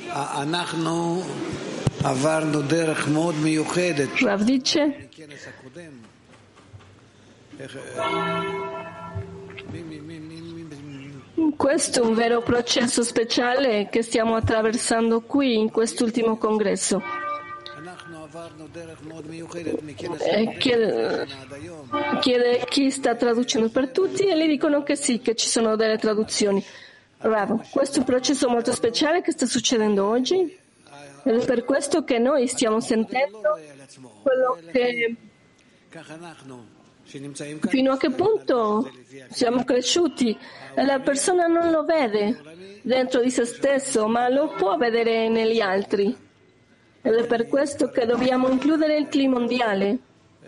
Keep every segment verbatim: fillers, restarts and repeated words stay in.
Rav dice: questo è un vero processo speciale che stiamo attraversando qui in quest'ultimo congresso. E chiede, chiede chi sta traducendo per tutti e gli dicono che sì, che ci sono delle traduzioni. Rav, questo è un processo molto speciale che sta succedendo oggi ed è per questo che noi stiamo sentendo quello che fino a che punto siamo cresciuti e la persona non lo vede dentro di se stesso, ma lo può vedere negli altri. Ed è per questo che dobbiamo includere il Kli mondiale.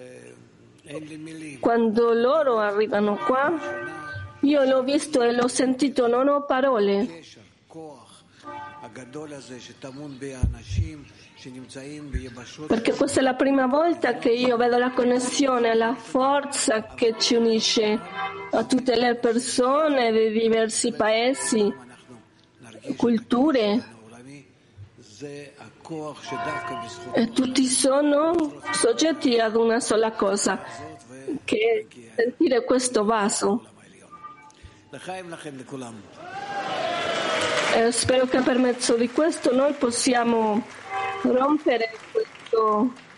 Quando loro arrivano qua, io l'ho visto e l'ho sentito, non ho parole. Perché questa è la prima volta che io vedo la connessione, la forza che ci unisce a tutte le persone di diversi paesi, culture, e tutti sono soggetti ad una sola cosa, che è sentire questo vaso. E spero che per mezzo di questo noi possiamo rompere questo